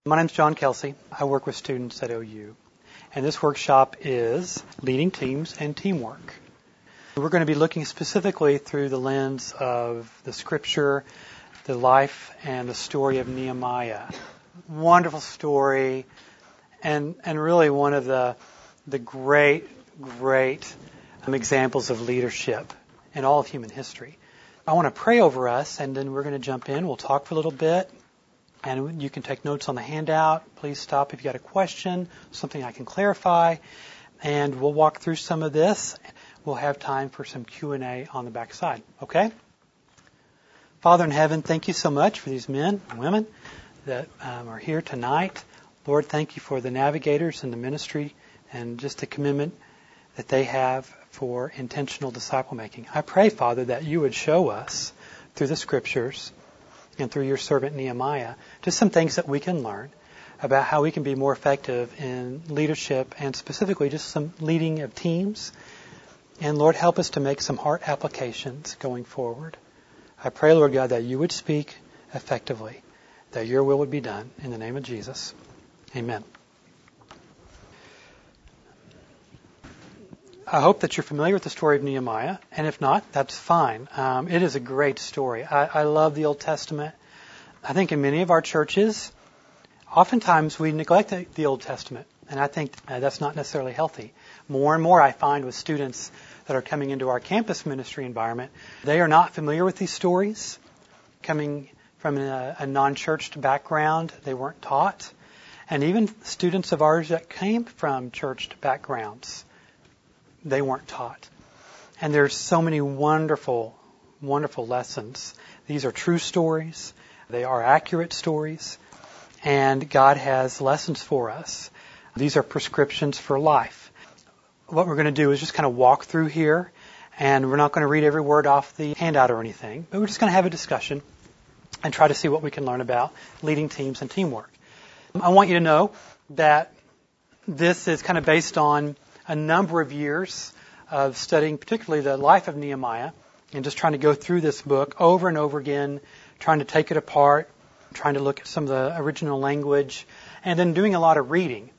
My name's John Kelsey. I work with students at OU. And this workshop is Leading Teams and Teamwork. We're going to be looking specifically through the lens of the scripture, the life, and the story of Nehemiah. Wonderful story, and really one of the great examples of leadership in all of human history. I want to pray over us, and then we're going to jump in. We'll talk for a little bit. And you can take notes on the handout. Please stop if you've got a question, something I can clarify. And we'll walk through some of this. We'll have time for some Q&A on the back side. Okay? Father in heaven, thank you so much for these men and women that are here tonight. Lord, thank you for the navigators and the ministry and just the commitment that they have for intentional disciple making. I pray, Father, that you would show us through the scriptures and through your servant Nehemiah, just some things that we can learn about how we can be more effective in leadership and specifically just some leading of teams. And Lord, help us to make some heart applications going forward. I pray, Lord God, that you would speak effectively, that your will would be done in the name of Jesus. Amen. I hope that you're familiar with the story of Nehemiah, and if not, that's fine. It is a great story. I love the Old Testament. I think in many of our churches, oftentimes we neglect the Old Testament, and I think that's not necessarily healthy. More and more I find with students that are coming into our campus ministry environment, they are not familiar with these stories. Coming from a non-churched background, they weren't taught. And even students of ours that came from churched backgrounds, they weren't taught. And there's so many wonderful lessons. These are true stories. They are accurate stories. And God has lessons for us. These are prescriptions for life. What we're going to do is just kind of walk through here. And we're not going to read every word off the handout or anything. But we're just going to have a discussion and try to see what we can learn about leading teams and teamwork. I want you to know that this is kind of based on a number of years of studying particularly the life of Nehemiah and just trying to go through this book over and over again, trying to take it apart, trying to look at some of the original language, and then doing a lot of reading.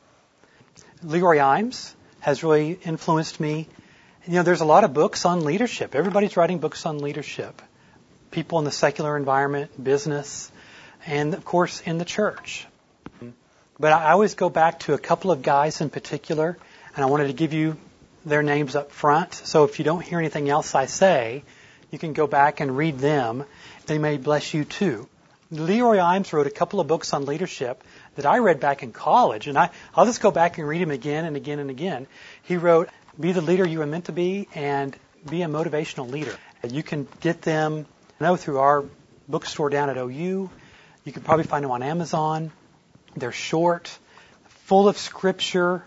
Leroy Eims has really influenced me. You know, there's a lot of books on leadership. Everybody's writing books on leadership. People in the secular environment, business, and of course in the church. But I always go back to a couple of guys in particular, and I wanted to give you their names up front. So if you don't hear anything else I say, you can go back and read them. They may bless you too. Leroy Eims wrote a couple of books on leadership that I read back in college, and I'll just go back and read them again and again and again. He wrote, Be the Leader You Are Meant to Be, and Be a Motivational Leader. You can get them, through our bookstore down at OU. You can probably find them on Amazon. They're short, full of scripture.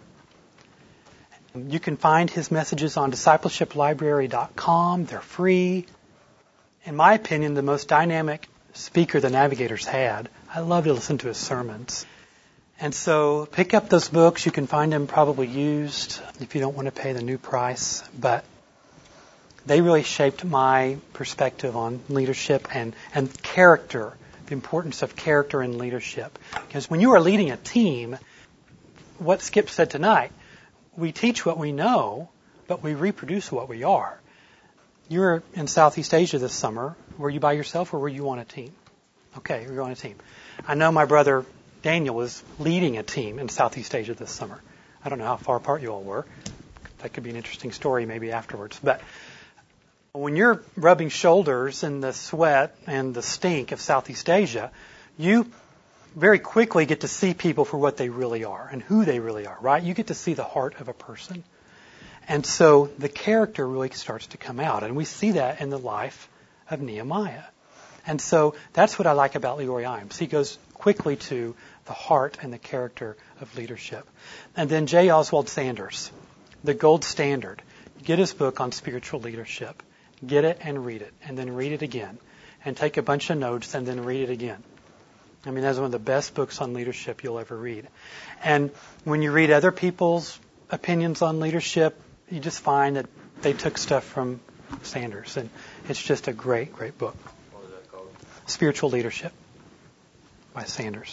You can find his messages on discipleshiplibrary.com. They're free. In my opinion, the most dynamic speaker the Navigators had. I love to listen to his sermons. And so pick up those books. You can find them probably used if you don't want to pay the new price. But they really shaped my perspective on leadership and character, the importance of character in leadership. Because when you are leading a team, what Skip said tonight, we teach what we know, but we reproduce what we are. You were in Southeast Asia this summer. Were you by yourself or were you on a team? Okay, you were on a team. I know my brother Daniel was leading a team in Southeast Asia this summer. I don't know how far apart you all were. That could be an interesting story maybe afterwards. But when you're rubbing shoulders in the sweat and the stink of Southeast Asia, you very quickly get to see people for what they really are and who they really are, right? You get to see the heart of a person. And so the character really starts to come out. And we see that in the life of Nehemiah. And so that's what I like about Leroy Eims. He goes quickly to the heart and the character of leadership. And then J. Oswald Sanders, the gold standard. Get his book on spiritual leadership. Get it and read it. And then read it again. And take a bunch of notes and then read it again. I mean, that's one of the best books on leadership you'll ever read. And when you read other people's opinions on leadership, you just find that they took stuff from Sanders. And it's just a great, great book. What was that called? Spiritual Leadership by Sanders.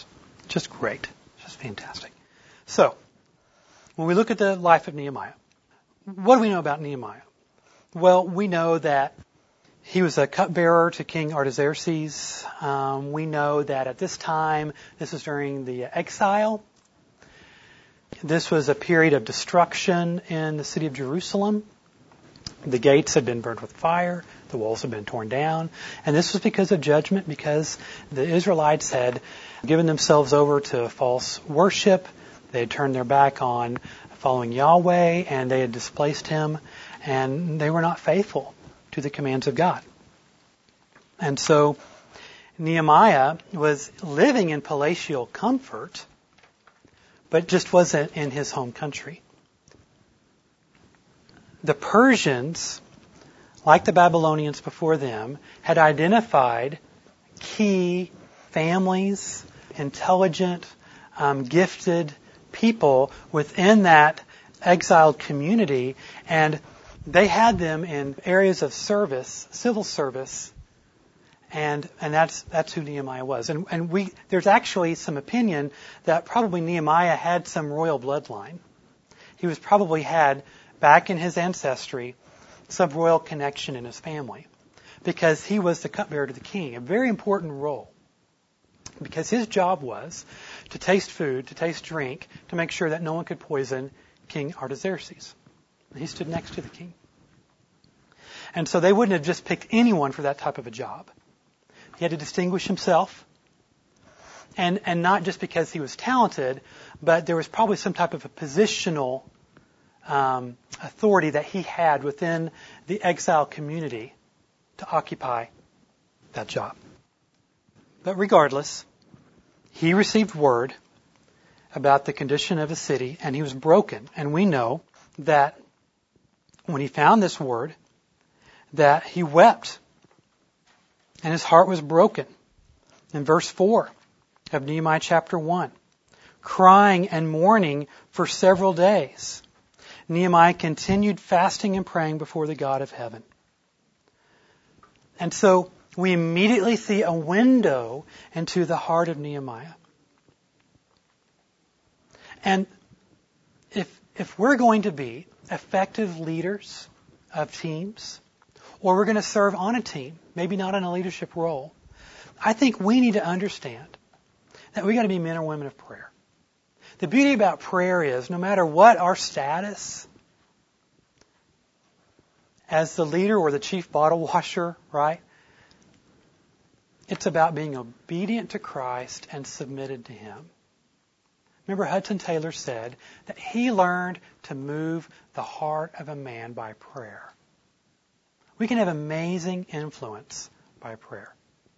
Just great. Just fantastic. So, when we look at the life of Nehemiah, what do we know about Nehemiah? Well, we know that he was a cupbearer to King Artaxerxes. We know that at this time, this was during the exile. This was a period of destruction in the city of Jerusalem. The gates had been burned with fire. The walls had been torn down. And this was because of judgment, because the Israelites had given themselves over to false worship. They had turned their back on following Yahweh, and they had displaced Him, and they were not faithful to the commands of God. And so Nehemiah was living in palatial comfort, but just wasn't in his home country. The Persians, like the Babylonians before them, had identified key families, intelligent, gifted people within that exiled community, and they had them in areas of service, civil service, and that's who Nehemiah was. And there's actually some opinion that probably Nehemiah had some royal bloodline. He was probably had, back in his ancestry, some royal connection in his family, because he was the cupbearer to the king, a very important role, because his job was to taste food, to taste drink, to make sure that no one could poison King Artaxerxes. And he stood next to the king. And so they wouldn't have just picked anyone for that type of a job. He had to distinguish himself, and not just because he was talented, but there was probably some type of a positional authority that he had within the exile community to occupy that job. But regardless, he received word about the condition of the city, and he was broken. And we know that when he found this word, that he wept, and his heart was broken. In verse 4 of Nehemiah chapter 1, crying and mourning for several days, Nehemiah continued fasting and praying before the God of heaven. And so we immediately see a window into the heart of Nehemiah. And if we're going to be effective leaders of teams, or we're going to serve on a team, maybe not in a leadership role, I think we need to understand that we got to be men or women of prayer. The beauty about prayer is, no matter what our status as the leader or the chief bottle washer, right? It's about being obedient to Christ and submitted to Him. Remember, Hudson Taylor said that he learned to move the heart of a man by prayer. We can have amazing influence by prayer.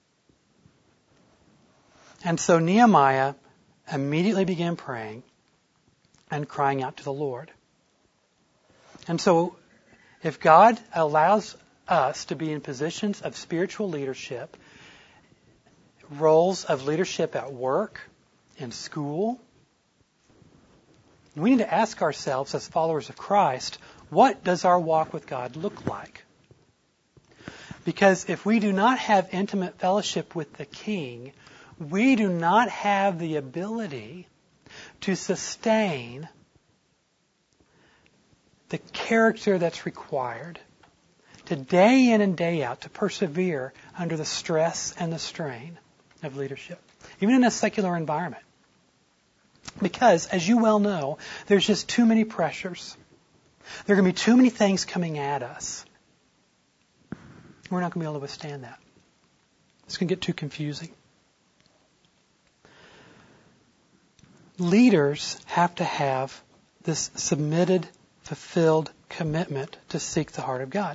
And so Nehemiah immediately began praying and crying out to the Lord. And so if God allows us to be in positions of spiritual leadership, roles of leadership at work, in school, we need to ask ourselves as followers of Christ, what does our walk with God look like? Because if we do not have intimate fellowship with the King, we do not have the ability to sustain the character that's required to day in and day out to persevere under the stress and the strain of leadership, even in a secular environment. Because, as you well know, there's just too many pressures. There are going to be too many things coming at us. We're not going to be able to withstand that. It's going to get too confusing. Leaders have to have this submitted, fulfilled commitment to seek the heart of God.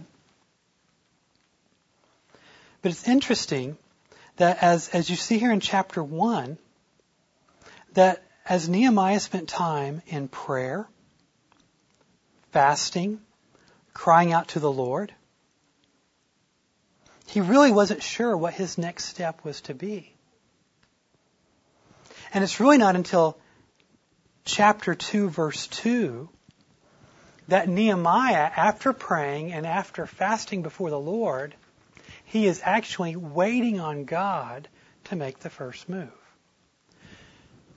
But it's interesting that as you see here in chapter 1, that as Nehemiah spent time in prayer, fasting, crying out to the Lord, he really wasn't sure what his next step was to be. And it's really not until chapter 2, verse 2, that Nehemiah, after praying and after fasting before the Lord, he is actually waiting on God to make the first move.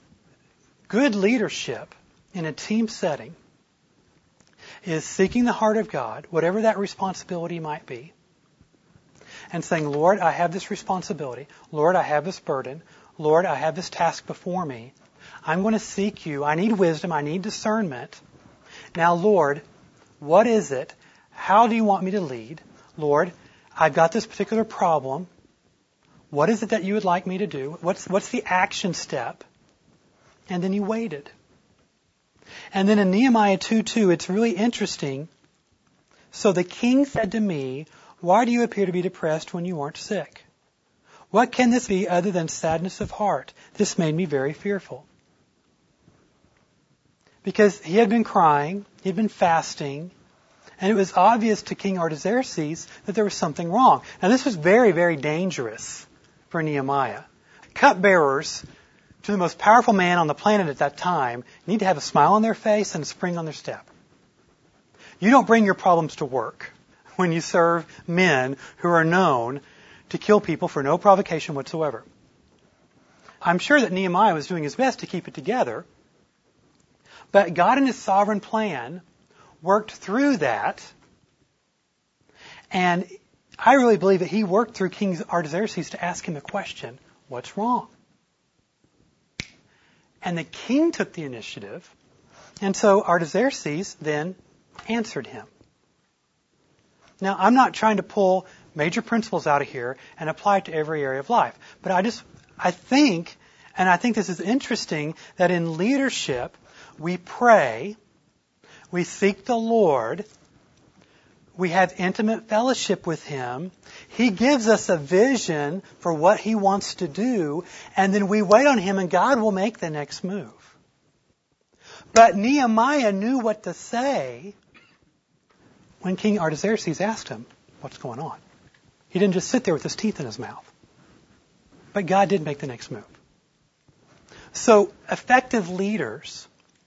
Good leadership in a team setting is seeking the heart of God, whatever that responsibility might be, and saying, Lord, I have this responsibility. Lord, I have this burden. Lord, I have this task before me. I'm going to seek you. I need wisdom. I need discernment. Now, Lord, what is it? How do you want me to lead? Lord, I've got this particular problem. What is it that you would like me to do? What's the action step? And then he waited. And then in Nehemiah 2:2, it's really interesting. So the king said to me, why do you appear to be depressed when you aren't sick? What can this be other than sadness of heart? This made me very fearful. Because he had been crying, he had been fasting, and it was obvious to King Artaxerxes that there was something wrong. Now this was very, very dangerous for Nehemiah. Cupbearers to the most powerful man on the planet at that time need to have a smile on their face and a spring on their step. You don't bring your problems to work when you serve men who are known to kill people for no provocation whatsoever. I'm sure that Nehemiah was doing his best to keep it together, but God in His sovereign plan worked through that, and I really believe that He worked through King Artaxerxes to ask him a question, what's wrong? And the king took the initiative, and so Artaxerxes then answered him. Now, I'm not trying to pull major principles out of here and apply it to every area of life, but I think this is interesting, that in leadership, we pray, we seek the Lord, we have intimate fellowship with Him, He gives us a vision for what He wants to do, and then we wait on Him and God will make the next move. But Nehemiah knew what to say when King Artaxerxes asked him, what's going on? He didn't just sit there with his teeth in his mouth. But God did make the next move. So effective leaders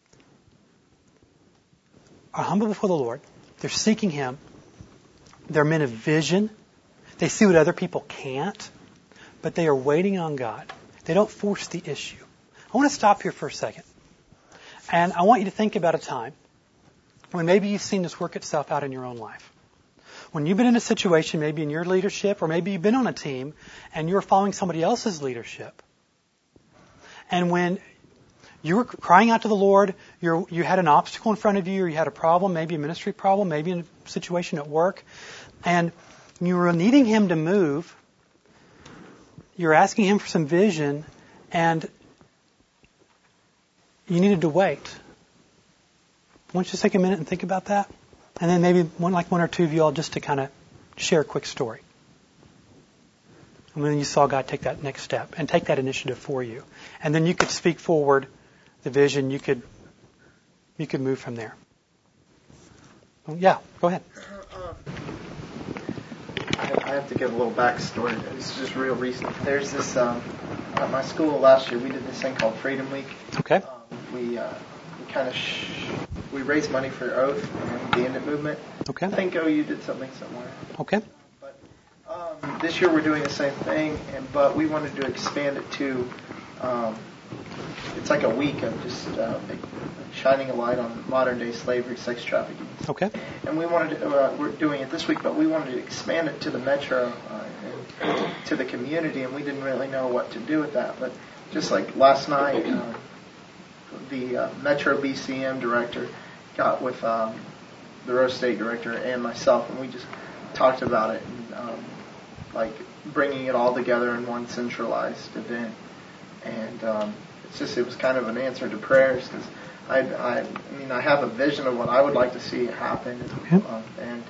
are humble before the Lord. They're seeking Him. They're men of vision. They see what other people can't. But they are waiting on God. They don't force the issue. I want to stop here for a second. And I want you to think about a time when maybe you've seen this work itself out in your own life. When you've been in a situation, maybe in your leadership, or maybe you've been on a team, and you're following somebody else's leadership. And when you were crying out to the Lord, you had an obstacle in front of you, or you had a problem, maybe a ministry problem, maybe in a situation at work, and you were needing Him to move, you're asking Him for some vision, and you needed to wait. I want you to take a minute and think about that. And then maybe one or two of you all just to kind of share a quick story. And then you saw God take that next step and take that initiative for you. And then you could speak forward the vision. You could move from there. Yeah, go ahead. I have to give a little backstory. It's just real recent. There's this, at my school last year, we did this thing called Freedom Week. Okay. We raised money for Oath and the End It movement. Okay. I think OU did something similar. Okay. But this year we're doing the same thing, but we wanted to expand it to, it's like a week of just shining a light on modern day slavery, sex trafficking. Okay. And we wanted to, we're doing it this week, but we wanted to expand it to the metro and to the community, and we didn't really know what to do with that. But just like last night, the Metro BCM director got with the Rose State director and myself, and we just talked about it, and like bringing it all together in one centralized event. And it was kind of an answer to prayers, because I have a vision of what I would like to see happen, and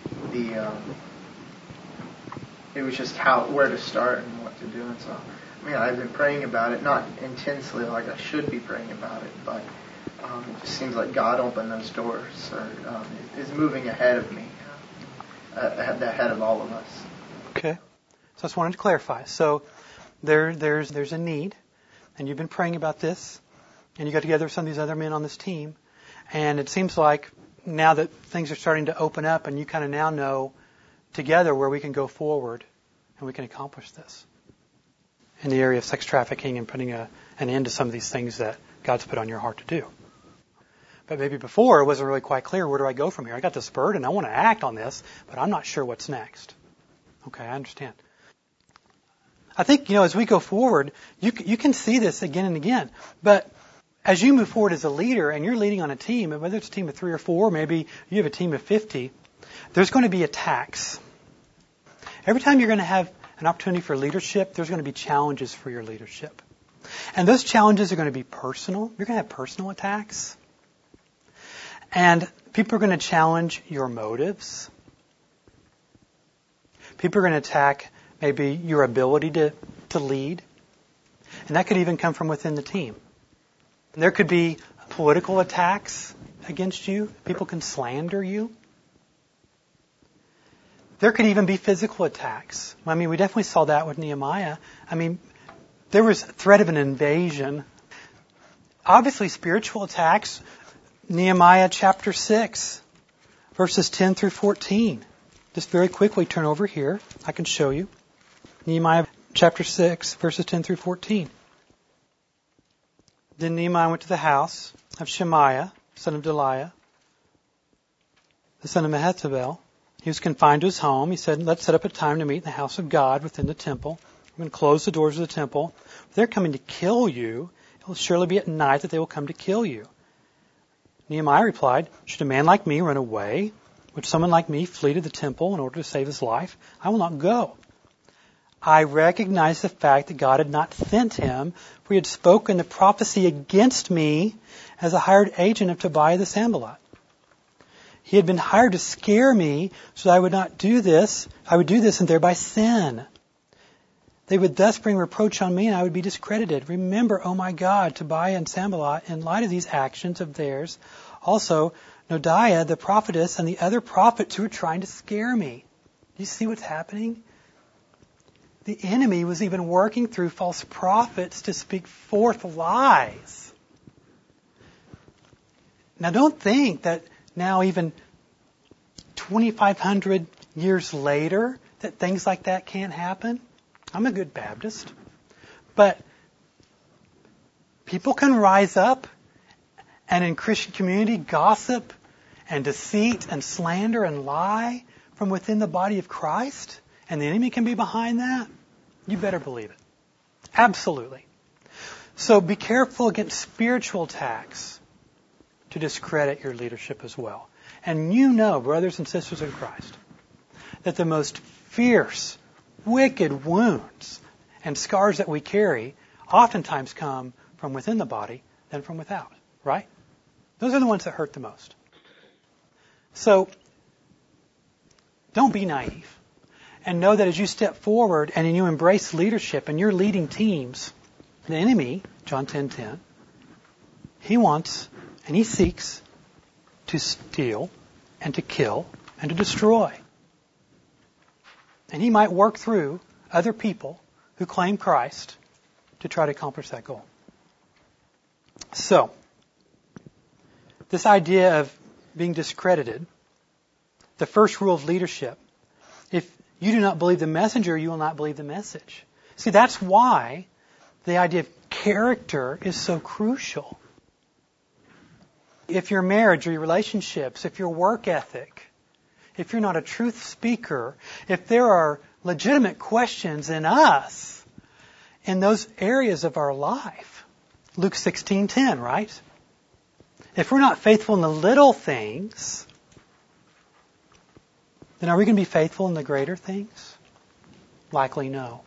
it was just where to start and what to do. And so, I've been praying about it, not intensely like I should be praying about it, but it just seems like God opened those doors, or is moving ahead of me, ahead of all of us. Okay. So I just wanted to clarify. So there's a need, and you've been praying about this, and you got together with some of these other men on this team, and it seems like now that things are starting to open up, and you kind of now know together where we can go forward and we can accomplish this in the area of sex trafficking and putting an end to some of these things that God's put on your heart to do. But maybe before it wasn't really quite clear, where do I go from here? I got this burden, I want to act on this, but I'm not sure what's next. Okay, I understand. I think, as we go forward, you can see this again and again. But as you move forward as a leader and you're leading on a team, and whether it's a team of 3 or 4, maybe you have a team of 50, there's going to be attacks. Every time you're going to have an opportunity for leadership, there's going to be challenges for your leadership. And those challenges are going to be personal. You're going to have personal attacks. And people are going to challenge your motives. People are going to attack maybe your ability to lead. And that could even come from within the team. There could be political attacks against you. People can slander you. There could even be physical attacks. I mean, we definitely saw that with Nehemiah. I mean, there was threat of an invasion. Obviously, spiritual attacks. Nehemiah chapter 6, verses 10 through 14. Just very quickly turn over here. I can show you. Nehemiah chapter 6, verses 10 through 14. Then Nehemiah went to the house of Shemaiah, son of Delaiah, the son of Mehetabel. He was confined to his home. He said, let's set up a time to meet in the house of God within the temple. I'm going to close the doors of the temple. If they're coming to kill you, it will surely be at night that they will come to kill you. Nehemiah replied, should a man like me run away? Would someone like me flee to the temple in order to save his life? I will not go. I recognize the fact that God had not sent him, for he had spoken the prophecy against me as a hired agent of Tobiah the Sanballat. He had been hired to scare me so that I would not do this. I would do this and thereby sin. They would thus bring reproach on me and I would be discredited. Remember, oh my God, Tobiah and Sanballat, in light of these actions of theirs, also Noadiah the prophetess and the other prophets who were trying to scare me. Do you see what's happening? The enemy was even working through false prophets to speak forth lies. Now don't think that now even 2,500 years later that things like that can't happen. I'm a good Baptist. But people can rise up and in Christian community gossip and deceit and slander and lie from within the body of Christ, and the enemy can be behind that. You better believe it. Absolutely. So be careful against spiritual attacks to discredit your leadership as well. And you know, brothers and sisters in Christ, that the most fierce, wicked wounds and scars that we carry oftentimes come from within the body than from without, right? Those are the ones that hurt the most. So, don't be naive. And know that as you step forward and you embrace leadership and you're leading teams, the enemy, John 10:10, he wants and he seeks to steal and to kill and to destroy. And he might work through other people who claim Christ to try to accomplish that goal. So, this idea of being discredited, the first rule of leadership, if you do not believe the messenger, you will not believe the message. See, that's why the idea of character is so crucial. If your marriage or your relationships, if your work ethic, if you're not a truth speaker, if there are legitimate questions in us, in those areas of our life, Luke 16:10, right? If we're not faithful in the little things, then are we going to be faithful in the greater things? Likely no.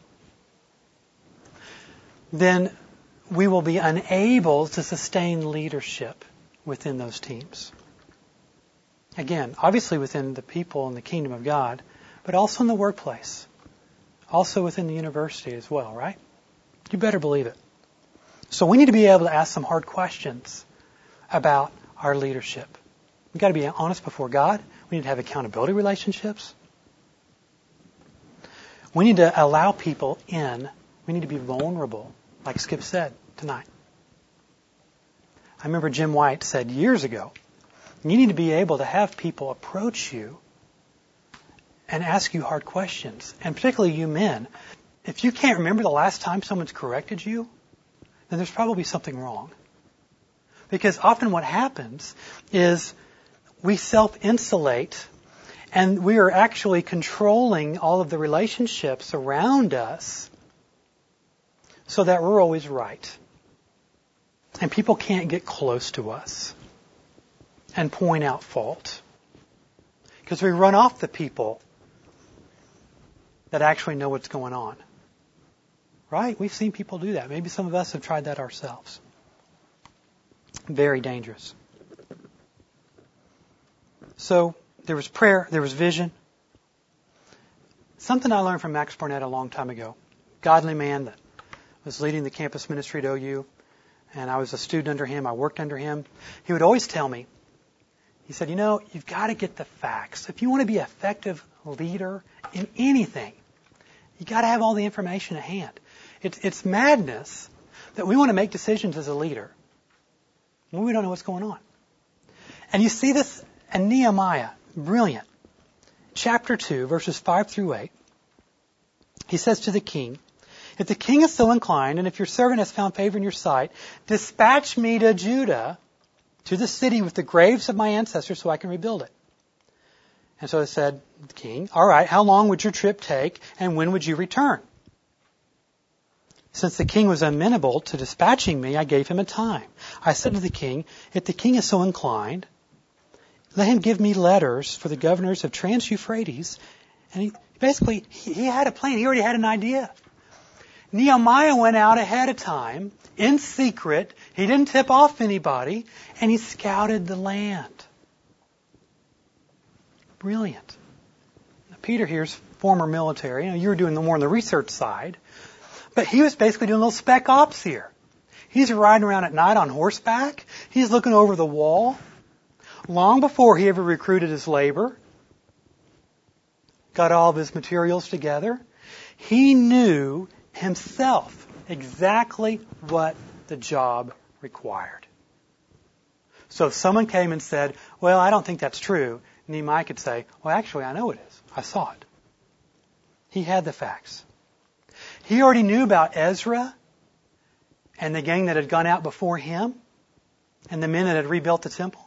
Then we will be unable to sustain leadership within those teams. Again, obviously within the people in the kingdom of God, but also in the workplace. Also within the university as well, right? You better believe it. So we need to be able to ask some hard questions about our leadership. We've got to be honest before God. We need to have accountability relationships. We need to allow people in. We need to be vulnerable, like Skip said tonight. I remember Jim White said years ago, you need to be able to have people approach you and ask you hard questions. And particularly you men. If you can't remember the last time someone's corrected you, then there's probably something wrong. Because often what happens is we self-insulate, and we are actually controlling all of the relationships around us so that we're always right. And people can't get close to us and point out fault. Because we run off the people that actually know what's going on. Right? We've seen people do that. Maybe some of us have tried that ourselves. Very dangerous. So, there was prayer, there was vision. Something I learned from Max Barnett a long time ago. Godly man that was leading the campus ministry at OU. And I was a student under him. I worked under him. He would always tell me, he said, you've got to get the facts. If you want to be an effective leader in anything, you got to have all the information at hand. It's madness that we want to make decisions as a leader when we don't know what's going on. And you see this in Nehemiah. Brilliant. Chapter 2, verses 5 through 8. He says to the king, if the king is so inclined, and if your servant has found favor in your sight, dispatch me to Judah, to the city with the graves of my ancestors, so I can rebuild it. And so I said, the king, all right, how long would your trip take, and when would you return? Since the king was amenable to dispatching me, I gave him a time. I said to the king, if the king is so inclined, let him give me letters for the governors of Trans-Euphrates. And he had a plan. He already had an idea. Nehemiah went out ahead of time, in secret. He didn't tip off anybody, and he scouted the land. Brilliant. Now, Peter here's former military. You were doing more on the research side. But he was basically doing a little spec ops here. He's riding around at night on horseback. He's looking over the wall. Long before he ever recruited his labor, got all of his materials together, he knew himself exactly what the job required. So if someone came and said, well, I don't think that's true, Nehemiah could say, well, actually, I know it is. I saw it. He had the facts. He already knew about Ezra and the gang that had gone out before him and the men that had rebuilt the temple.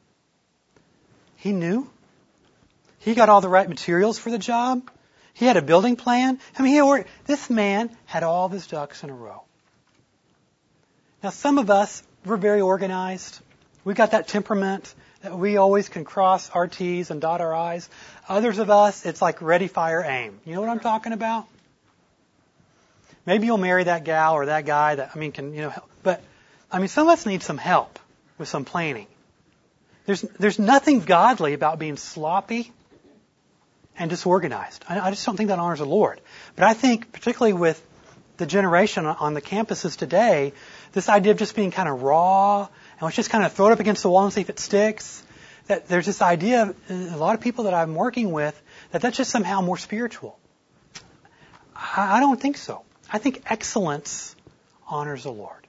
He knew. He got all the right materials for the job. He had a building plan. This man had all of his ducks in a row. Now, some of us, we're very organized. We've got that temperament that we always can cross our T's and dot our I's. Others of us, it's like ready, fire, aim. You know what I'm talking about? Maybe you'll marry that gal or that guy that, but some of us need some help with some planning. There's nothing godly about being sloppy and disorganized. I just don't think that honors the Lord. But I think, particularly with the generation on the campuses today, this idea of just being kind of raw, and let's just kind of throw it up against the wall and see if it sticks, that there's this idea, a lot of people that I'm working with, that's just somehow more spiritual. I don't think so. I think excellence honors the Lord.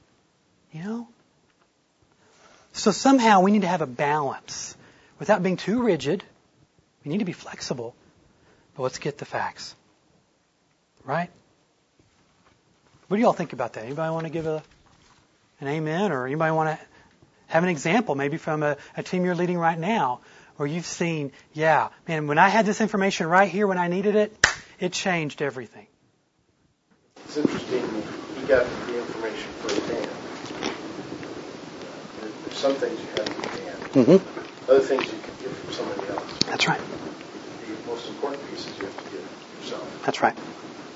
So somehow we need to have a balance. Without being too rigid, we need to be flexible. But let's get the facts. Right? What do you all think about that? Anybody want to give an amen? Or anybody want to have an example, maybe from a team you're leading right now, where you've seen, when I had this information right here when I needed it, it changed everything. It's interesting, he got the information firsthand. There's some things you have in hand. Mm-hmm. Other things you can get from somebody else. That's right. The most important pieces you have to get yourself. That's right.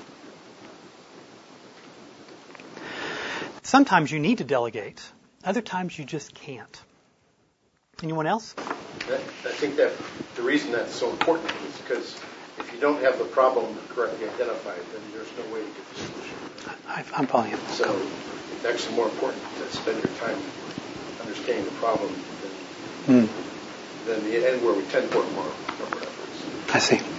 Sometimes you need to delegate. Other times you just can't. Anyone else? I think that the reason that's so important is because if you don't have the problem correctly identified, then there's no way to get the solution. I'm following you. So it's actually more important to spend your time understanding the problem than the end where we tend to put more efforts. I see.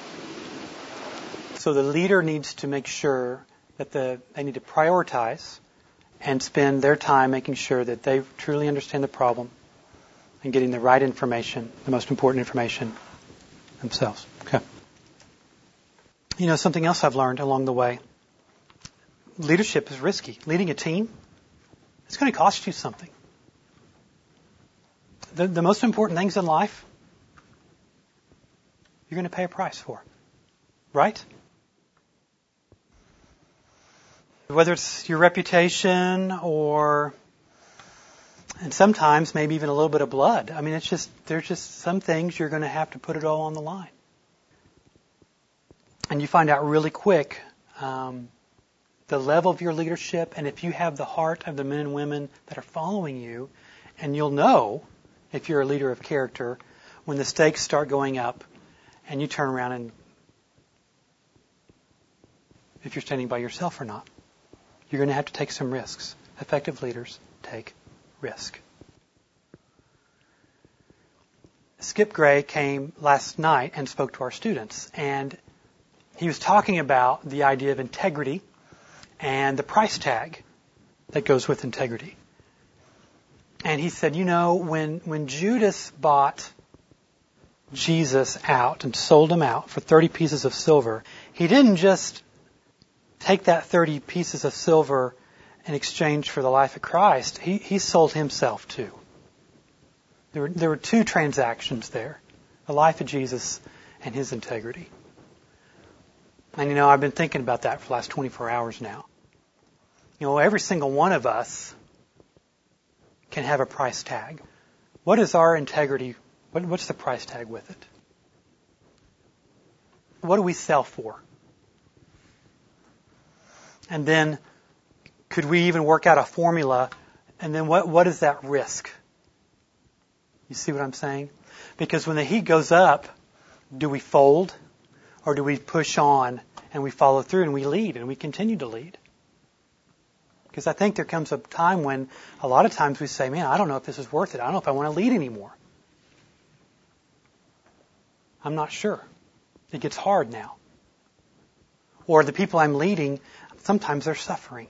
So the leader needs to make sure that they need to prioritize and spend their time making sure that they truly understand the problem and getting the right information, the most important information themselves. Okay. Something else I've learned along the way. Leadership is risky. Leading a team, it's going to cost you something. the most important things in life, you're going to pay a price for. Right? Whether it's your reputation and sometimes maybe even a little bit of blood. I mean, there's just some things you're going to have to put it all on the line. And you find out really quick the level of your leadership, and if you have the heart of the men and women that are following you, and you'll know if you're a leader of character when the stakes start going up and you turn around and if you're standing by yourself or not. You're going to have to take some risks. Effective leaders take risk. Skip Gray came last night and spoke to our students, and he was talking about the idea of integrity and the price tag that goes with integrity. And he said, when Judas bought Jesus out and sold him out for 30 pieces of silver, he didn't just take that 30 pieces of silver in exchange for the life of Christ. He sold himself too. There were two transactions there, the life of Jesus and his integrity. And I've been thinking about that for the last 24 hours now. Every single one of us can have a price tag. What is our integrity? What's the price tag with it? What do we sell for? And then could we even work out a formula? And then what is that risk? You see what I'm saying? Because when the heat goes up, do we fold or do we push on and we follow through and we lead and we continue to lead? Because I think there comes a time when a lot of times we say, man, I don't know if this is worth it. I don't know if I want to lead anymore. I'm not sure. It gets hard now. Or the people I'm leading, sometimes they're suffering.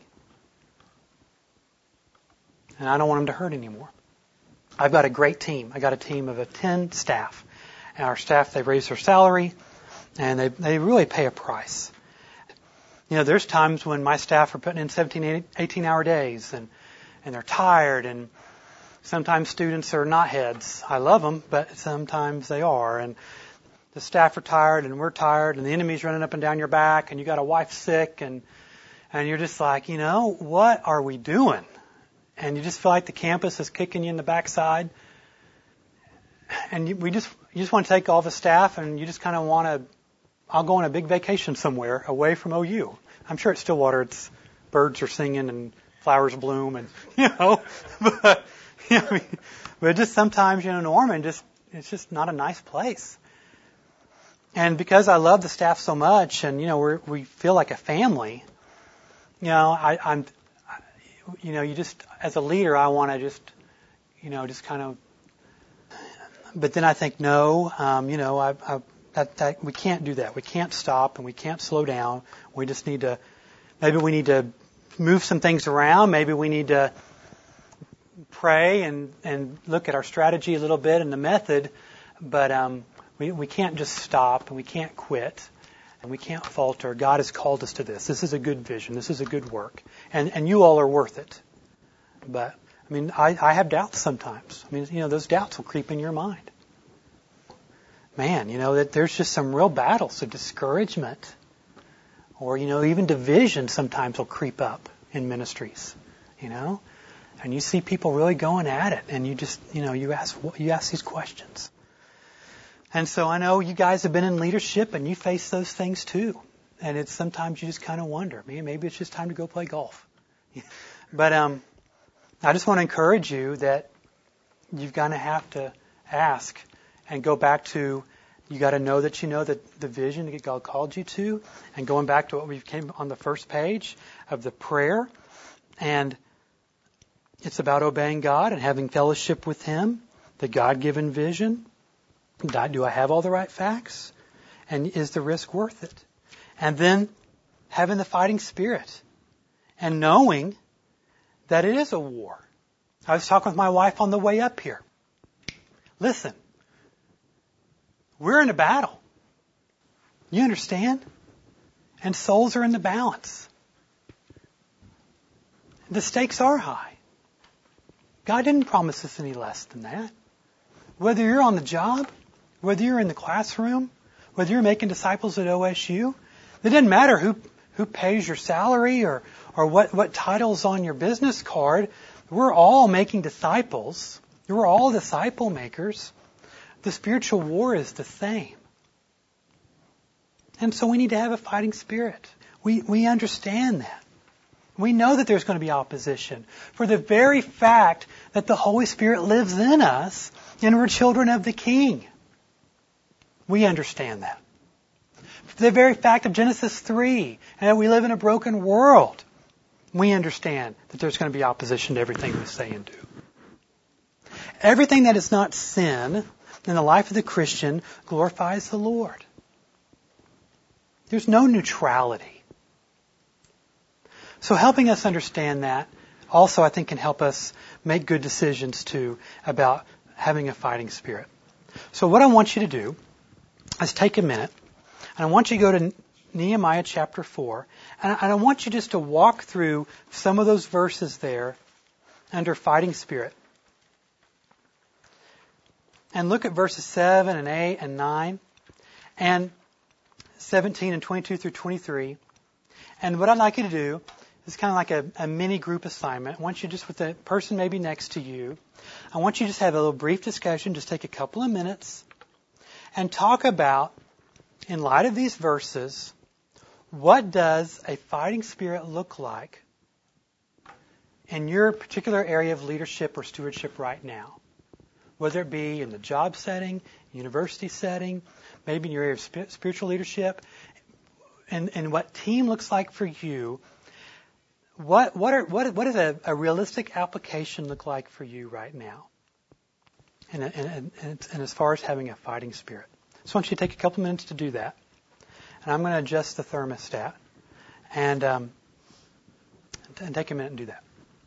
And I don't want them to hurt anymore. I've got a great team. I got a team of 10 staff. And our staff, they raise their salary, and they really pay a price. There's times when my staff are putting in 17, 18-hour days, and they're tired, and sometimes students are not heads. I love them, but sometimes they are. And the staff are tired, and we're tired, and the enemy's running up and down your back, and you got a wife sick, and you're just like, what are we doing? And you just feel like the campus is kicking you in the backside. And you just want to take all the staff, and you just kind of want to, I'll go on a big vacation somewhere away from OU. I'm sure at Stillwater birds are singing and flowers bloom, and but just sometimes Norman it's just not a nice place. And because I love the staff so much, and we feel like a family, I'm you just as a leader I want to just kind of. But then I think no, that we can't do that. We can't stop and we can't slow down. We just need to. Maybe we need to move some things around. Maybe we need to pray and look at our strategy a little bit and the method. But we can't just stop and we can't quit and we can't falter. God has called us to this. This is a good vision. This is a good work. And you all are worth it. But I have doubts sometimes. Those doubts will creep in your mind. Man, that there's just some real battles of discouragement or, even division sometimes will creep up in ministries, and you see people really going at it and you just, you ask these questions. And so I know you guys have been in leadership and you face those things too. And it's sometimes you just kind of wonder, man, maybe it's just time to go play golf. But, I just want to encourage you that you've got to have to ask and go back to, you got to know that the vision that God called you to, and going back to what we came on the first page of the prayer. And it's about obeying God and having fellowship with Him, the God-given vision. Do I have all the right facts? And is the risk worth it? And then having the fighting spirit and knowing that it is a war. I was talking with my wife on the way up here. Listen, we're in a battle. You understand? And souls are in the balance. The stakes are high. God didn't promise us any less than that. Whether you're on the job, whether you're in the classroom, whether you're making disciples at OSU, it doesn't matter who pays your salary or what title's on your business card. We're all making disciples. We're all disciple makers. The spiritual war is the same. And so we need to have a fighting spirit. We understand that. We know that there's going to be opposition for the very fact that the Holy Spirit lives in us and we're children of the King. We understand that. For the very fact of Genesis 3 and that we live in a broken world, we understand that there's going to be opposition to everything we say and do. Everything that is not sin in the life of the Christian glorifies the Lord. There's no neutrality. So helping us understand that also, I think, can help us make good decisions, too, about having a fighting spirit. So what I want you to do is take a minute, and I want you to go to Nehemiah chapter 4, and I want you just to walk through some of those verses there under fighting spirit. And look at verses 7 and 8 and 9, and 17 and 22 through 23. And what I'd like you to do is kind of like a mini group assignment. I want you just with the person maybe next to you, I want you to just have a little brief discussion, just take a couple of minutes, and talk about, in light of these verses, what does a fighting spirit look like in your particular area of leadership or stewardship right now? Whether it be in the job setting, university setting, maybe in your area of spiritual leadership, and what team looks like for you. What does a realistic application look like for you right now? And as far as having a fighting spirit. So I want you to take a couple minutes to do that. And I'm going to adjust the thermostat and take a minute and do that.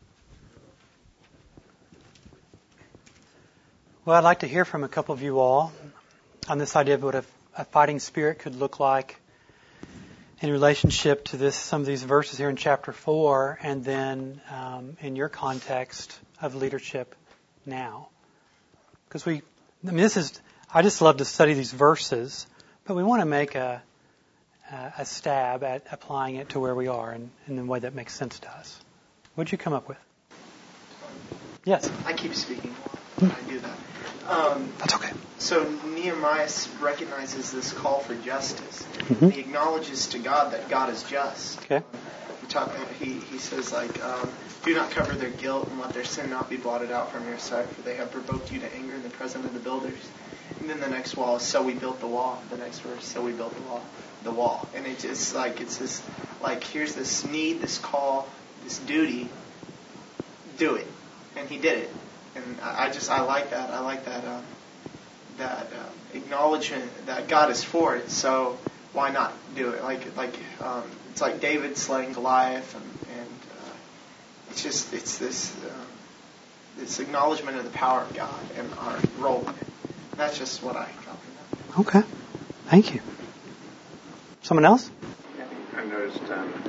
Well, I'd like to hear from a couple of you all on this idea of what a fighting spirit could look like in relationship to some of these verses here in chapter 4, and then in your context of leadership now. Because I just love to study these verses, but we want to make a stab at applying it to where we are and in the way that makes sense to us. What did you come up with? Yes? I keep speaking when I do that. That's okay. So Nehemiah recognizes this call for justice. Mm-hmm. He acknowledges to God that God is just. Okay. He says, do not cover their guilt and let their sin not be blotted out from your sight, for they have provoked you to anger in the presence of the builders. And then the next wall is, so we built the wall. The next verse, so we built the wall. And it's this, here's this need, this call, this duty, do it. And he did it. And I like that. I like that acknowledgement that God is for it. So why not do it? It's like David slaying Goliath, and it's this acknowledgement of the power of God and our role in it. That's just what I got from that. Okay, thank you. Someone else? I noticed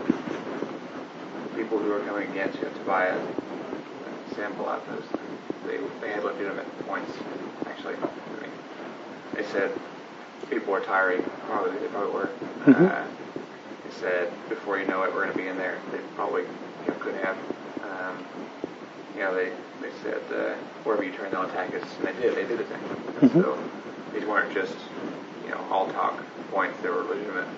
people who are coming against you, Tobiah, Sanballat, they had legitimate points. Actually, they said people were tiring. They probably were. Mm-hmm. They said before you know it, we're going to be in there. They probably could have. They said wherever you turn, they'll attack us, and they did. They did attack us. Mm-hmm. So these weren't just all talk points. They were legitimate,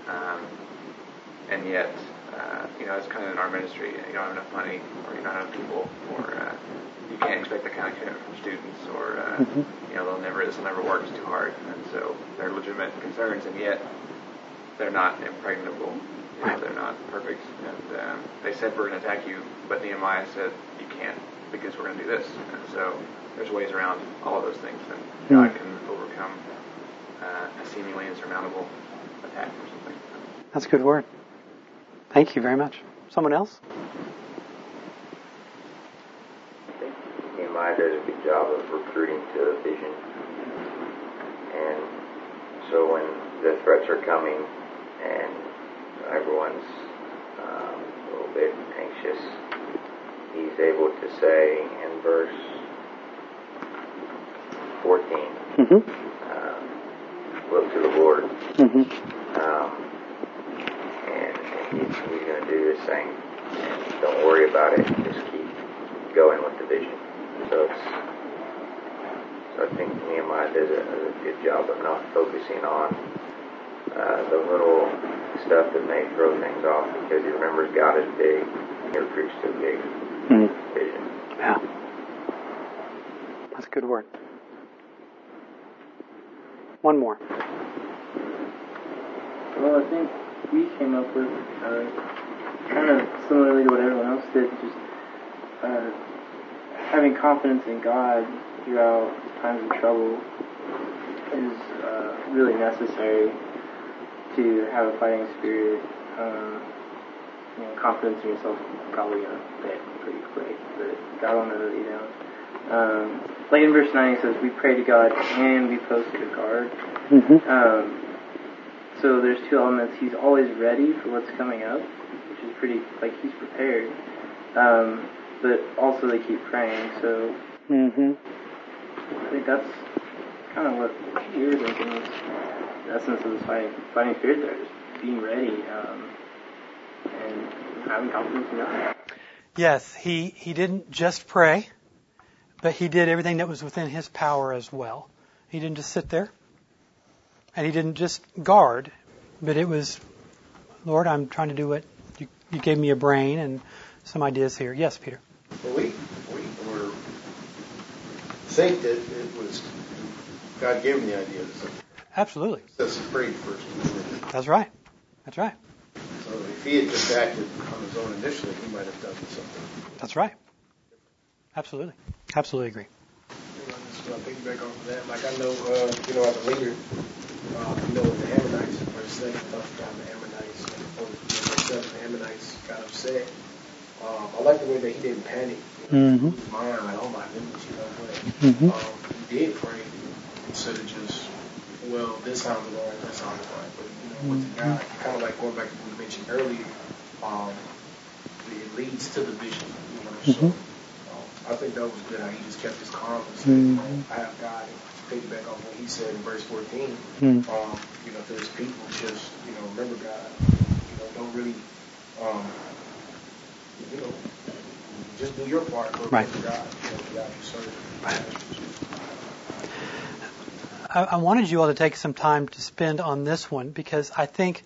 and yet. It's kind of in our ministry. You don't have enough money, or you don't have people, or you can't expect that kind of commitment from students, or this will never work. It's too hard, and so they're legitimate concerns, and yet they're not impregnable. They're not perfect. And they said we're going to attack you, but Nehemiah said you can't because we're going to do this. And so there's ways around all of those things, and God can overcome a seemingly insurmountable attack or something. That's a good word. Thank you very much. Someone else? I think Nehemiah does a good job of recruiting to a vision. And so when the threats are coming and everyone's a little bit anxious, he's able to say in verse 14, Look to the Lord. Mm-hmm. And he's going to do this thing. And don't worry about it. Just keep going with the vision. So I think Nehemiah does a good job of not focusing on the little stuff that may throw things off, because he remembers God is big. He recruits to a big vision. Yeah. That's a good word. One more. Well, I think we came up with kind of similarly to what everyone else did, just having confidence in God throughout times of trouble is really necessary to have a fighting spirit. Confidence in yourself is probably going to fade pretty quick, but God will never let you down. Like in verse 9, it says, we pray to God and we posted a guard. Mm-hmm. So there's two elements. He's always ready for what's coming up, which is pretty, he's prepared. But also they keep praying, so I think that's kind of what you're thinking is the essence of this fighting spirit there, just being ready and having confidence in God. Yes, he didn't just pray, but he did everything that was within his power as well. He didn't just sit there, and he didn't just guard, but it was, Lord, I'm trying to do what you gave me a brain and some ideas here. Yes, Peter. Well, we were think that it was God gave him the ideas. Absolutely. That's prayed first. That's right. That's right. So if he had just acted on his own initially, he might have done something. That's right. Absolutely. Absolutely agree. I'm just piggyback off of that. Like I know, as a leader, with the Ammonites, verse 7, talks about the Ammonites. Verse 7, the Ammonites got upset. I like the way that he didn't panic. Mm-hmm. His mind, like, oh my goodness, but he did pray instead of just, well, this sounds right, that sounds right. But with God, kind of like going back to what we mentioned earlier, it leads to the vision. So I think that was good how he just kept his calm and said, I have God. And piggyback off what he said in verse 14. To his people, just remember God. Don't really, just do your part. But right. God, God you serve. Right. I wanted you all to take some time to spend on this one because I think,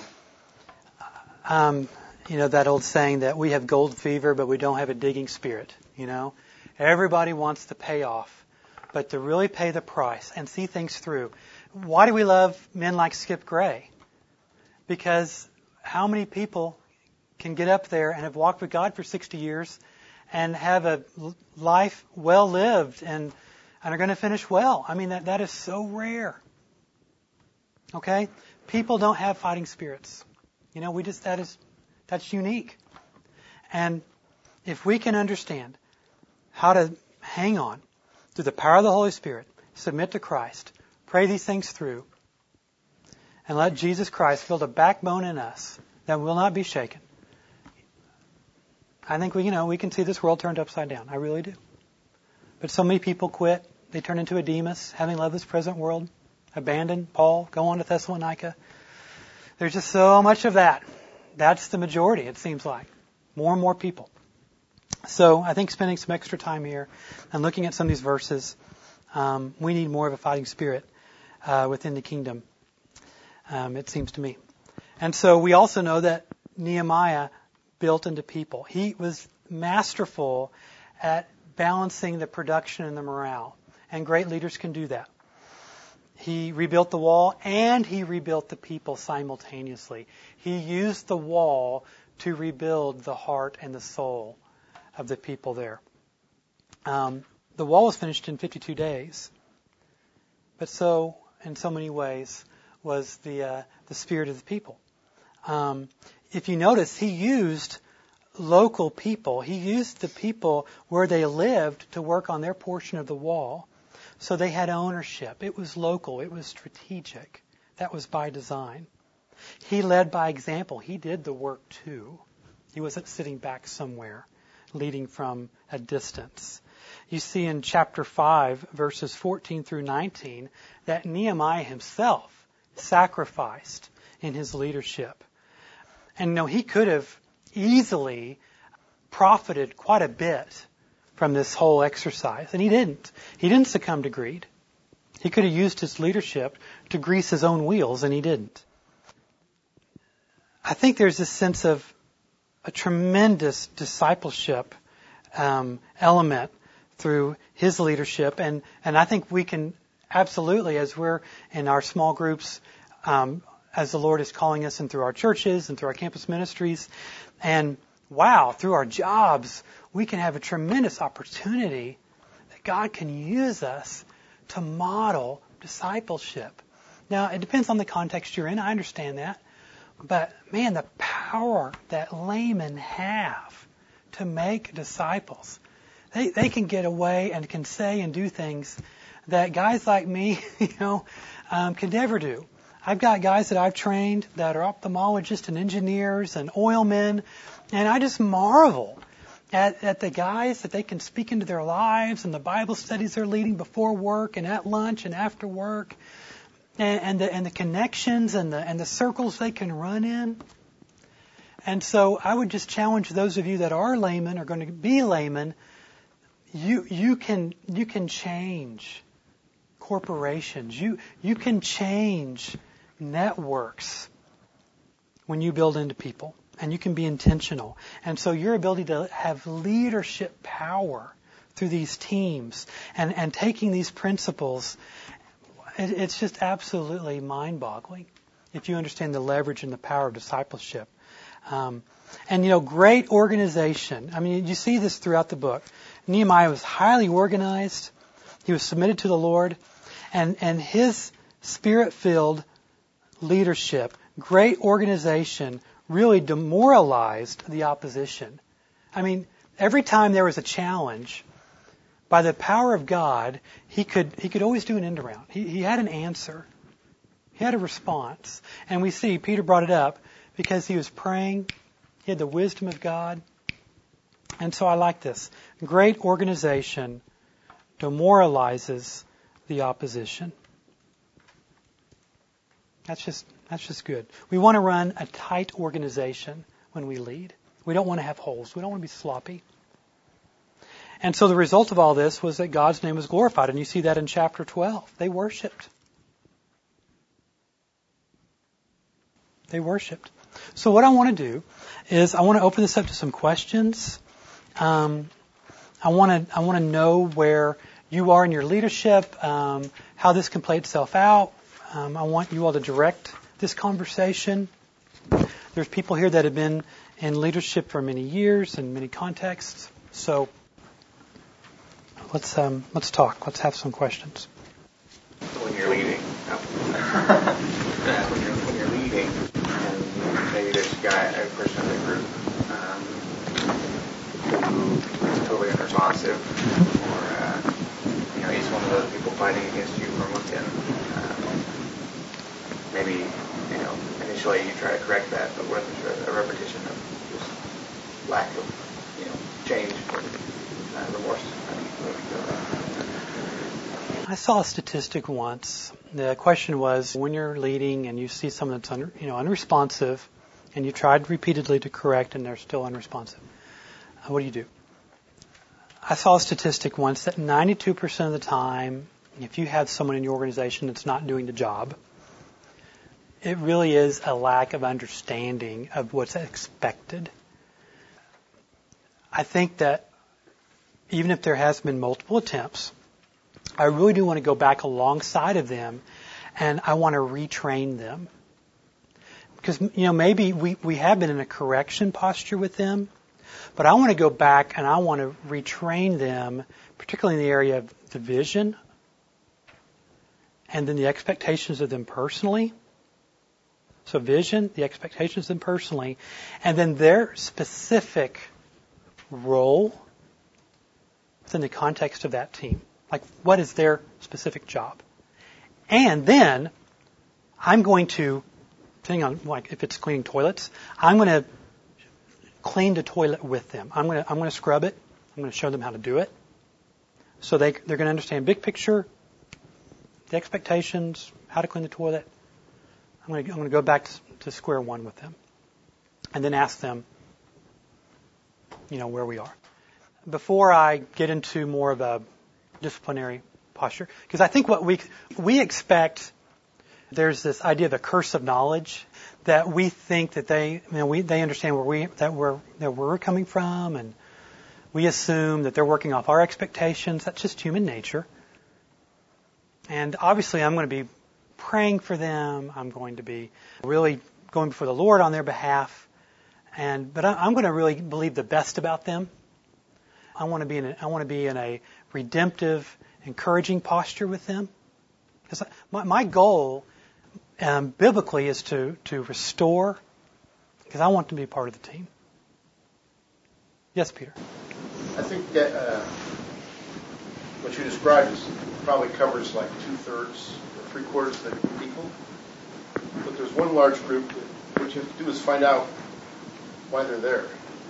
that old saying that we have gold fever, but we don't have a digging spirit. Everybody wants the payoff, but to really pay the price and see things through. Why do we love men like Skip Gray? Because how many people can get up there and have walked with God for 60 years and have a life well lived and are going to finish well? I mean, that is so rare. Okay? People don't have fighting spirits. That's unique. And if we can understand how to hang on through the power of the Holy Spirit, submit to Christ, pray these things through, and let Jesus Christ build a backbone in us that will not be shaken, I think we can see this world turned upside down. I really do. But so many people quit. They turn into a Demas, having loved this present world, abandon Paul, go on to Thessalonica. There's just so much of that. That's the majority, it seems like. More and more people. So I think spending some extra time here and looking at some of these verses, we need more of a fighting spirit within the kingdom, it seems to me. And so we also know that Nehemiah built into people. He was masterful at balancing the production and the morale. And great leaders can do that. He rebuilt the wall and he rebuilt the people simultaneously. He used the wall to rebuild the heart and the soul of the people there. The wall was finished in 52 days. But so, in so many ways, was the spirit of the people. If you notice, he used local people. He used the people where they lived to work on their portion of the wall. So they had ownership. It was local. It was strategic. That was by design. He led by example. He did the work too. He wasn't sitting back somewhere, leading from a distance. you see in chapter 5, verses 14 through 19, that Nehemiah himself sacrificed in his leadership. And he could have easily profited quite a bit from this whole exercise, and he didn't. He didn't succumb to greed. He could have used his leadership to grease his own wheels, and he didn't. I think there's this sense of a tremendous discipleship element through his leadership, and I think we can absolutely, as we're in our small groups, as the Lord is calling us and through our churches and through our campus ministries, and through our jobs, we can have a tremendous opportunity that God can use us to model discipleship. Now, it depends on the context you're in. I understand that. But, man, the power that laymen have to make disciples. They can get away and can say and do things that guys like me, can never do. I've got guys that I've trained that are ophthalmologists and engineers and oilmen, and I just marvel at the guys that they can speak into their lives and the Bible studies they're leading before work and at lunch and after work, and the connections and the circles they can run in. And so I would just challenge those of you that are laymen, or going to be laymen, you can change corporations. You can change networks when you build into people, and you can be intentional. And so your ability to have leadership power through these teams and taking these principles, it's just absolutely mind-boggling if you understand the leverage and the power of discipleship. Great organization. I mean, you see this throughout the book. Nehemiah was highly organized. He was submitted to the Lord, and his spirit-filled leadership, great organization, really demoralized the opposition. I mean, every time there was a challenge, by the power of God, he could always do an end around. He had an answer. He had a response. And we see, Peter brought it up, because he was praying. He had the wisdom of God. And so I like this. Great organization demoralizes the opposition. That's just good. We want to run a tight organization when we lead. We don't want to have holes. We don't want to be sloppy. And so the result of all this was that God's name was glorified. And you see that in chapter 12. They worshiped. They worshiped. So what I want to do is I want to open this up to some questions. I want to know where you are in your leadership, how this can play itself out. I want you all to direct this conversation. There's people here that have been in leadership for many years in many contexts. So let's talk. Let's have some questions. When you're leading, when you're leading, and maybe there's a person in the group who is totally unresponsive, or he's one of those people fighting against you from within. Maybe initially you try to correct that, but when there's a repetition of just lack of change or remorse, I saw a statistic once. The question was, when you're leading and you see someone that's unresponsive, and you tried repeatedly to correct and they're still unresponsive, what do you do? I saw a statistic once that 92% of the time, if you have someone in your organization that's not doing the job, it really is a lack of understanding of what's expected. I think that even if there has been multiple attempts, I really do want to go back alongside of them, and I want to retrain them. Because, maybe we have been in a correction posture with them, but I want to go back and I want to retrain them, particularly in the area of the vision, and then the expectations of them personally. So vision, the expectations of them personally, and then their specific role within the context of that team. Like, what is their specific job? And then I'm going to, depending on if it's cleaning toilets, I'm going to clean the toilet with them. I'm going to scrub it. I'm going to show them how to do it. So they're going to understand big picture, the expectations, how to clean the toilet. I'm going to go back to square one with them, and then ask them, where we are. Before I get into more of a disciplinary posture, because I think what we expect, there's this idea of the curse of knowledge, that we think that they understand where we're coming from, and we assume that they're working off our expectations. That's just human nature. And obviously, I'm going to be praying for them. I'm going to be really going before the Lord on their behalf. But I'm going to really believe the best about them. I want to be in a redemptive, encouraging posture with them. Because my goal, biblically, is to restore. Because I want to be part of the team. Yes, Peter. I think that what you described probably covers like 2/3 or 3/4 of the people. But there's one large group that what you have to do is find out why they're there.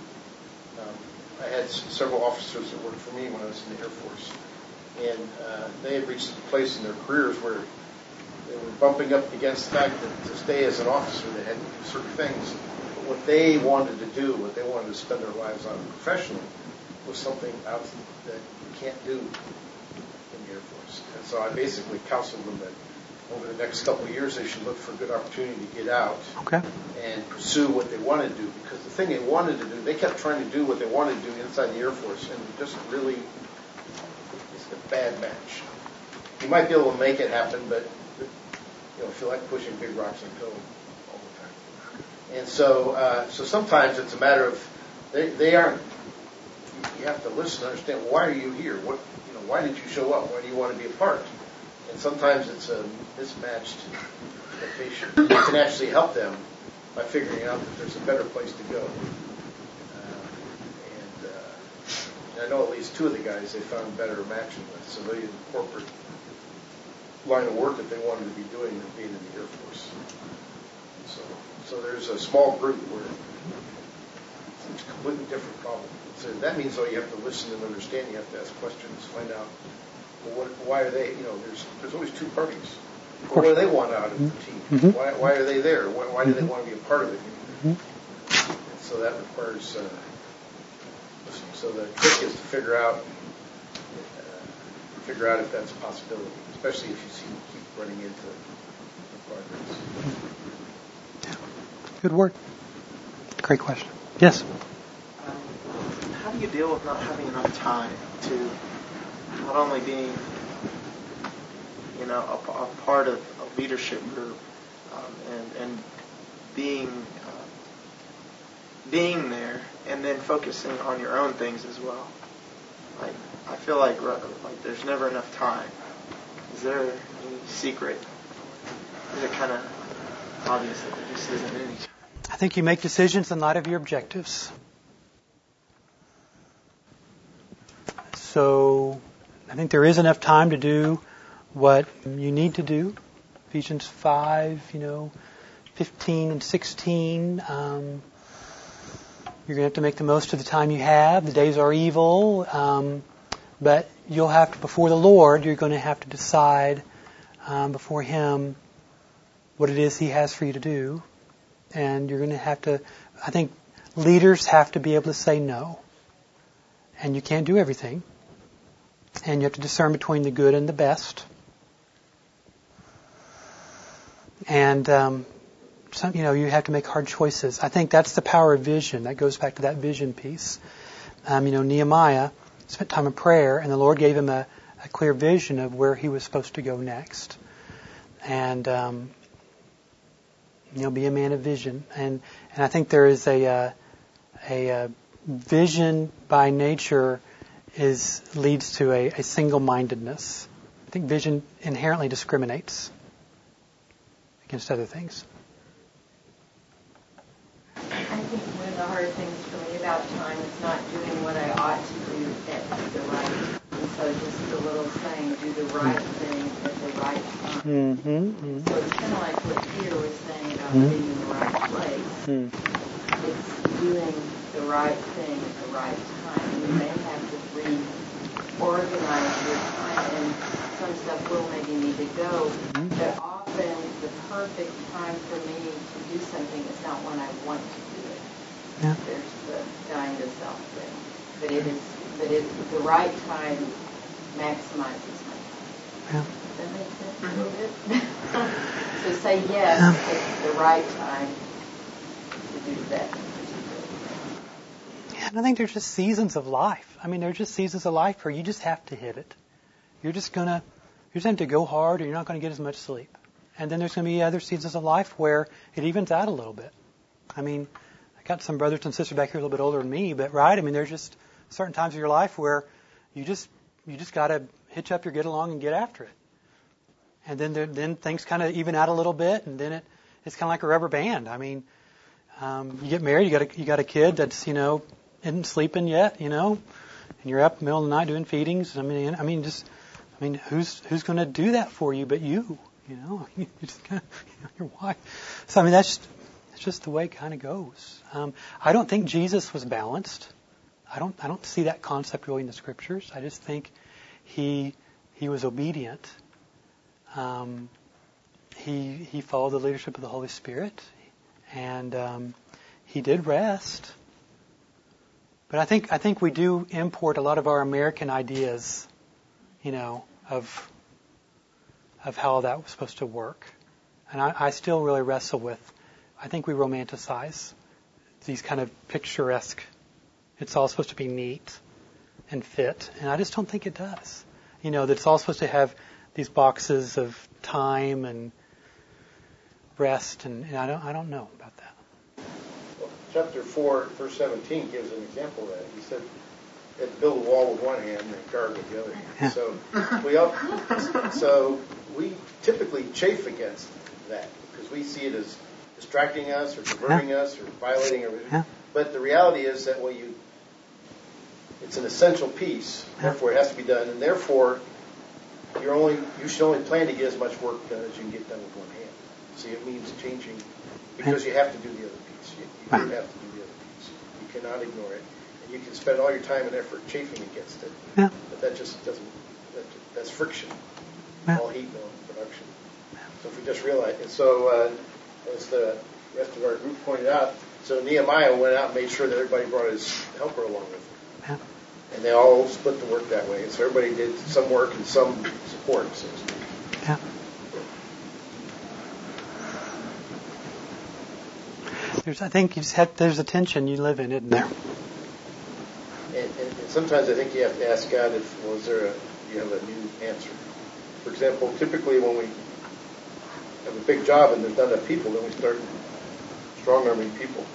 I had several officers that worked for me when I was in the Air Force, and they had reached a place in their careers where they were bumping up against the fact that to stay as an officer they had to do certain things. But what they wanted to do, what they wanted to spend their lives on professionally, was something else that you can't do in the Air Force. And so I basically counseled them that over the next couple of years they should look for a good opportunity to get out and pursue what they wanted to do. Because the thing they wanted to do, they kept trying to do what they wanted to do inside the Air Force, and it just really it's a bad match. You might be able to make it happen, but if you like pushing big rocks uphill all the time. And so sometimes it's a matter of they aren't. You have to listen and understand, why are you here? Why did you show up? Why do you want to be a part? And sometimes it's a mismatched expectation. You can actually help them by figuring out that there's a better place to go. And I know at least 2 of the guys they found better matching with civilian corporate line of work that they wanted to be doing than being in the Air Force. So there's a small group where it's a completely different problem. So that means, though, you have to listen and understand. You have to ask questions, find out, why are they? There's always 2 parties. What do they want out of the team? Mm-hmm. Why are they there? Why do they want to be a part of it? And so that requires. So the trick is to figure out if that's a possibility, especially if you keep running into progress. Good word. Great question. Yes. How do you deal with not having enough time to not only being, a part of a leadership group and being there, and then focusing on your own things as well? Like, I feel like there's never enough time. Is there any secret? Is it kind of obvious that there just isn't any? I think you make decisions in light of your objectives. So I think there is enough time to do what you need to do. Ephesians 5, 15 and 16. You're going to have to make the most of the time you have. The days are evil. But you'll have to, before the Lord, you're going to have to decide before Him what it is He has for you to do. And you're going to have to, I think leaders have to be able to say no. And you can't do everything. And you have to discern between the good and the best. And, you have to make hard choices. I think that's the power of vision. That goes back to that vision piece. Nehemiah spent time in prayer, and the Lord gave him a clear vision of where he was supposed to go next. And, be a man of vision. And I think there is a vision by nature leads to a single-mindedness. I think vision inherently discriminates against other things. I think one of the hard things for me about time is not doing what I ought to do at the right time. And so just the little saying, do the right thing at the right time. Mm-hmm. So it's kind of like what Peter was saying about being in the right place. It's doing the right thing at the right time. You may have to organize your time, and some stuff will maybe need to go. But often the perfect time for me to do something is not when I want to do it. Yeah. There's the dying to self thing. But the right time maximizes my time. Yeah. Does that make sense a little bit? So say yes at the right time to do that. And I think there's just seasons of life. I mean, there's just seasons of life where you just have to hit it. You're just have to go hard, or you're not going to get as much sleep. And then there's going to be other seasons of life where it evens out a little bit. I mean, I got some brothers and sisters back here a little bit older than me, but right? I mean, there's just certain times of your life where you just got to hitch up your get along and get after it. And then things kind of even out a little bit, and then it's kind of like a rubber band. I mean, you get married, you got a kid that's isn't sleeping yet, and you're up in the middle of the night doing feedings. I mean, who's going to do that for you but you? You just kind of, your wife. So I mean, that's just the way it kind of goes. I don't think Jesus was balanced. I don't see that concept really in the scriptures. I just think he was obedient. He followed the leadership of the Holy Spirit, and he did rest. But I think we do import a lot of our American ideas, of how that was supposed to work. And I still really wrestle with, I think we romanticize these kind of picturesque, it's all supposed to be neat and fit. And I just don't think it does. That it's all supposed to have these boxes of time and rest, and I don't know about that. Well, chapter 4, verse 17 gives an example of that. He said, "You had to build a wall with one hand and guard with the other hand." Yeah. So we typically chafe against that because we see it as distracting us or diverting us or violating our vision. Yeah. But the reality is that it's an essential piece. Therefore, it has to be done, and therefore, you should only plan to get as much work done as you can get done with one hand. See, it means changing because you have to do the other piece. You have to do the other piece. You cannot ignore it. And you can spend all your time and effort chafing against it. Yeah. But that just doesn't, that's friction. Yeah. All heat, no production. So if we just realize, and so as the rest of our group pointed out, so Nehemiah went out and made sure that everybody brought his helper along with him. Yeah. And they all split the work that way. And so everybody did some work and some support, so to speak. Yeah. I think there's a tension you live in, isn't there? And sometimes I think you have to ask God do you have a new answer? For example, typically when we have a big job and there's not enough people, then we start strong-arming people.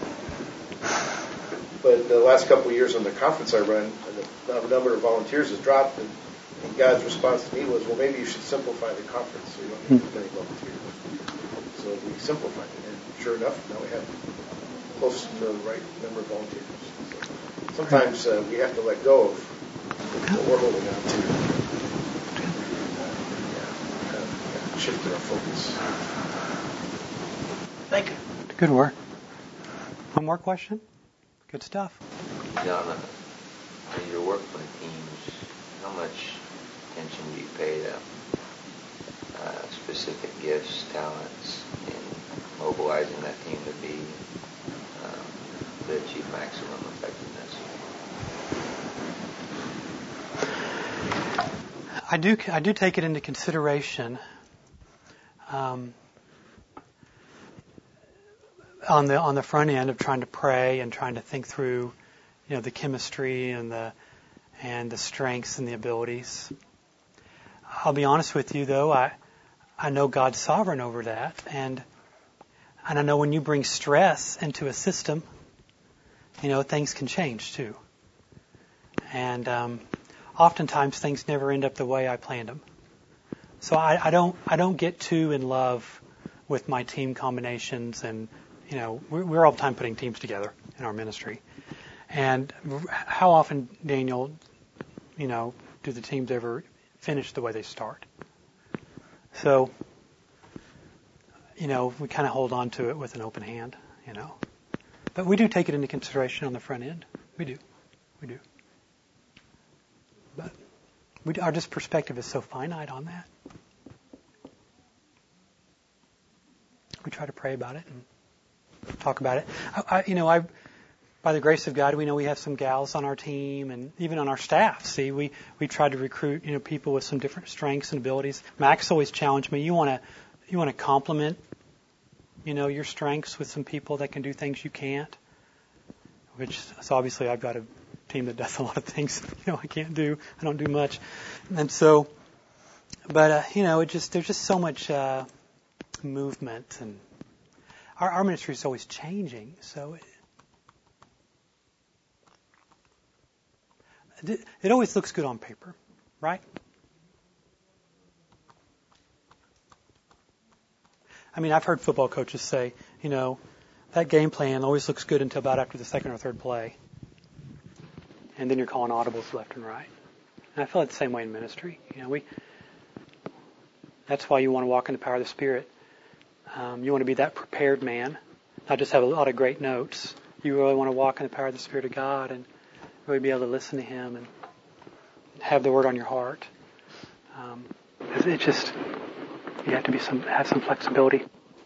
But the last couple of years on the conference I run, the number of volunteers has dropped, and God's response to me was, well, maybe you should simplify the conference so you don't need as many volunteers. So we simplified it, and sure enough, now we have close to the right number of volunteers. So sometimes we have to let go of what we're holding on to. And shift our focus. Thank you. Good work. One more question? Good stuff. John, in your work with teams, how much attention do you pay to specific gifts, talents, in mobilizing that team to achieve maximum effectiveness? I do take it into consideration. On the front end of trying to pray and trying to think through, the chemistry and the strengths and the abilities. I'll be honest with you, though, I know God's sovereign over that, and I know when you bring stress into a system, things can change too. And oftentimes things never end up the way I planned them. So I don't get too in love with my team combinations, and we're all the time putting teams together in our ministry. And how often, Daniel, do the teams ever finish the way they start? So, we kind of hold on to it with an open hand, But we do take it into consideration on the front end. We do. But Our just perspective is so finite on that. We try to pray about it and talk about it. By the grace of God, we know we have some gals on our team and even on our staff. See, we try to recruit, people with some different strengths and abilities. Max always challenged me. You want to complement, your strengths with some people that can do things you can't. So obviously I've got a team that does a lot of things, I can't do. I don't do much. And so, but there's just so much movement, and our ministry is always changing. So it always looks good on paper, right? I mean, I've heard football coaches say, that game plan always looks good until about after the second or third play. And then you're calling audibles left and right. And I feel it's the same way in ministry. That's why you want to walk in the power of the Spirit. You want to be that prepared man, not just have a lot of great notes. You really want to walk in the power of the Spirit of God and really be able to listen to Him and have the Word on your heart. You have to have some flexibility.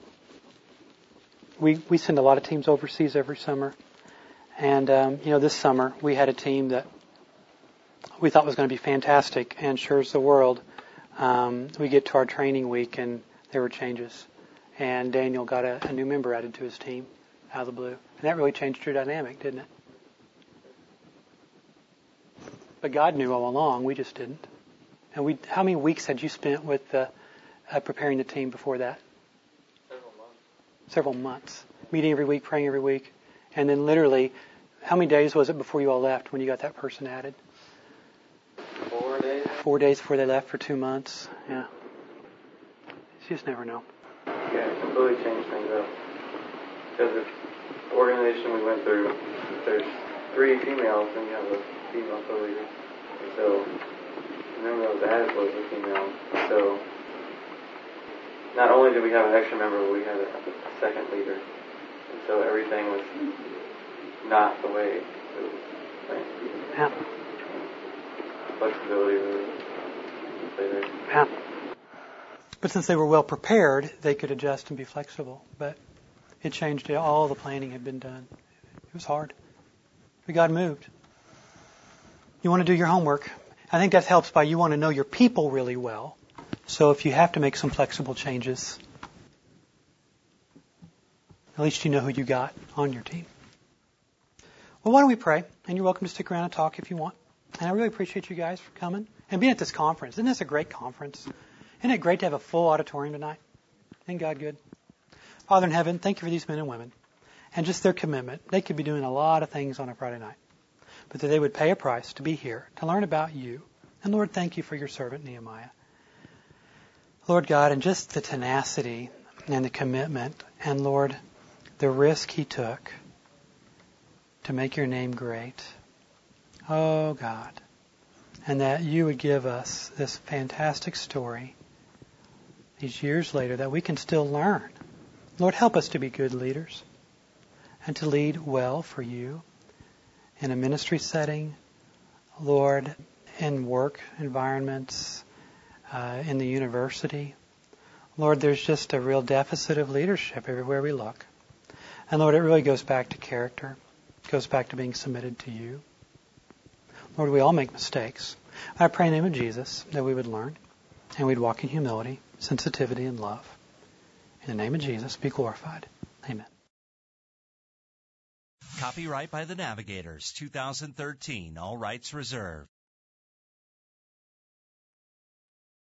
We send a lot of teams overseas every summer. And, this summer we had a team that we thought was going to be fantastic, and sure as the world, we get to our training week and there were changes. And Daniel got a new member added to his team out of the blue. And that really changed your dynamic, didn't it? But God knew all along, we just didn't. And how many weeks had you spent with preparing the team before that? Several months. Meeting every week, praying every week. And then literally, how many days was it before you all left when you got that person added? 4 days. 4 days before they left for 2 months. Yeah. You just never know. Yeah, it completely changed things up. Because the organization we went through, there's 3 females and you have a female co-leader. And so, the member that was added was a female. So, not only did we have an extra member, but we had a second leader. And so everything was not the way it was planned to be. Yeah. Flexibility really stay there. Yeah. But since they were well prepared, they could adjust and be flexible. But it changed. All the planning had been done. It was hard. But God moved. You want to do your homework. I think that helps by you want to know your people really well. So if you have to make some flexible changes, at least you know who you got on your team. Well, why don't we pray? And you're welcome to stick around and talk if you want. And I really appreciate you guys for coming and being at this conference. Isn't this a great conference? Isn't it great to have a full auditorium tonight? Isn't God good? Father in heaven, thank you for these men and women and just their commitment. They could be doing a lot of things on a Friday night, but that they would pay a price to be here, to learn about you. And Lord, thank you for your servant Nehemiah. Lord God, and just the tenacity and the commitment, and Lord, the risk he took to make your name great. Oh God. And that you would give us this fantastic story these years later that we can still learn. Lord, help us to be good leaders and to lead well for you in a ministry setting, Lord, in work environments, in the university. Lord, there's just a real deficit of leadership everywhere we look. And Lord, it really goes back to character. It goes back to being submitted to you. Lord, we all make mistakes. I pray in the name of Jesus that we would learn and we'd walk in humility, sensitivity, and love. In the name of Jesus, be glorified. Amen. Copyright by the Navigators, 2013, all rights reserved.